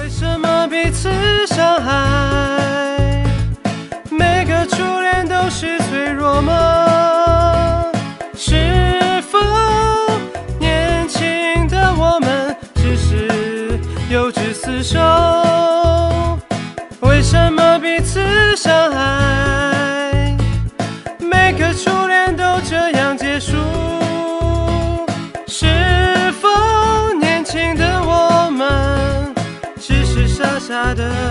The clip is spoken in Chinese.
为什么彼此伤害？每个初恋都是脆弱吗？是否年轻的我们只是幼稚厮守？为什么彼此伤害？每个初恋都这样结束？是否年轻的我们只是傻傻的